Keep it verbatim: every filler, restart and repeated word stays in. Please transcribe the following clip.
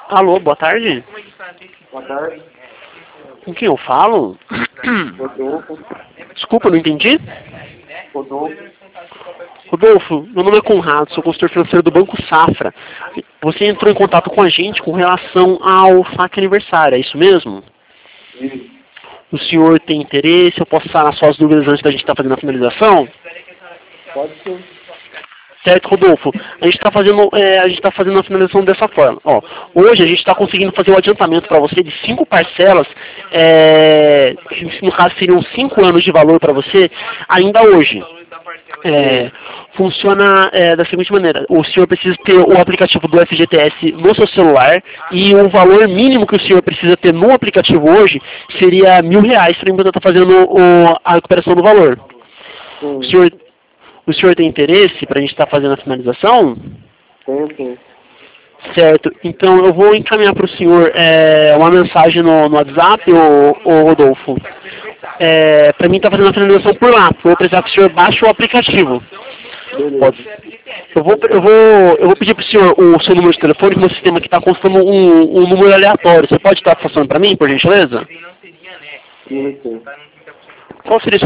Alô, boa tarde. Boa tarde. Com quem eu falo? Rodolfo. Desculpa, não entendi. Rodolfo. Rodolfo, meu nome é Conrado, sou consultor financeiro do Banco Safra. Você entrou em contato com a gente com relação ao F A Q aniversário, é isso mesmo? Sim. O senhor tem interesse? Eu posso sanar suas dúvidas antes da gente estar fazendo a finalização? Pode ser. Certo, Rodolfo. A gente está fazendo, é, a gente tá fazendo a finalização dessa forma. Ó, hoje a gente está conseguindo fazer o adiantamento para você de cinco parcelas, é, que no caso seriam cinco anos de valor para você, ainda hoje. É, funciona é, da seguinte maneira: o senhor precisa ter o aplicativo do F G T S no seu celular e o valor mínimo que o senhor precisa ter no aplicativo hoje seria mil reais para estar fazendo o, a recuperação do valor. Sim. O senhor O senhor tem interesse para a gente estar fazendo a finalização? Tenho sim. Certo. Então eu vou encaminhar para o senhor é, uma mensagem no, no WhatsApp, ô, ô Rodolfo. É, para mim estar fazendo a finalização por lá. Eu vou precisar que o senhor baixe o aplicativo. Beleza. Pode. Eu vou, eu vou, eu vou pedir para o senhor o seu número de telefone, que meu sistema aqui está constando um, um número aleatório. Você pode estar passando para mim, por gentileza? Sim, sim. Qual seria o